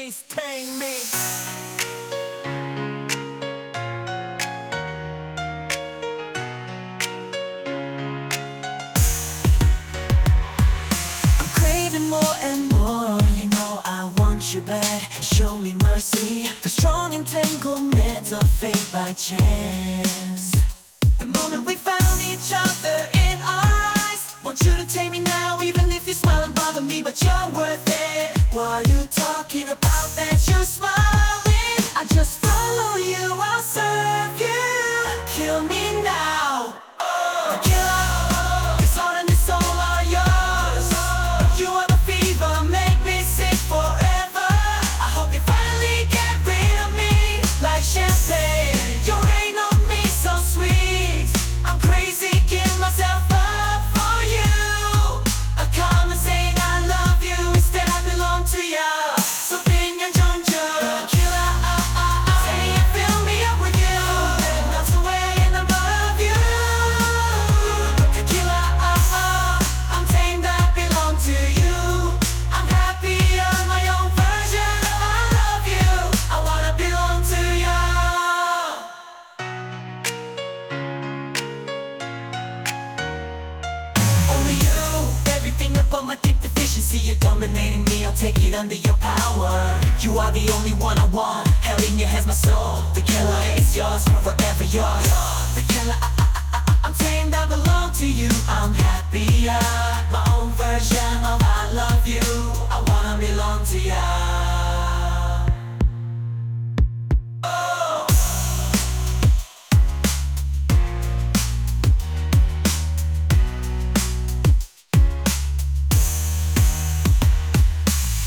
please tame me. I'm craving more and more. You know I want you bad. Show me mercy. The strong entanglement of fate by chance. The moment we found each other in our eyes. Want you to take me now, even if you smile and bother me, but you're worth it. What are you talking about that you're smiling? I just follow you, I'll serve you. Kill me now. The killer, this heart and this soul are yours. You are the fever, make me sick forever. I hope you finally get rid of me like champagne. Your rain on me so sweet. I'm crazy, give myself up for you. A comment saying I love you, instead I belong to you. So bring your junjo, killer, say you fill me up with you. Melts away and I love you. Killer, I'm tamed, I belong to you. I'm happy, I'm my own version of I love you. I wanna belong to you. Only you, everything about my deep deficiency. You're dominating me, I'll take it under your power. You are the only one I want, held in your hands my soul. The killer is yours, forever yours. The killer, I'm tamed, I belong to you. I'm happier, my own version of I love you. I wanna belong to you.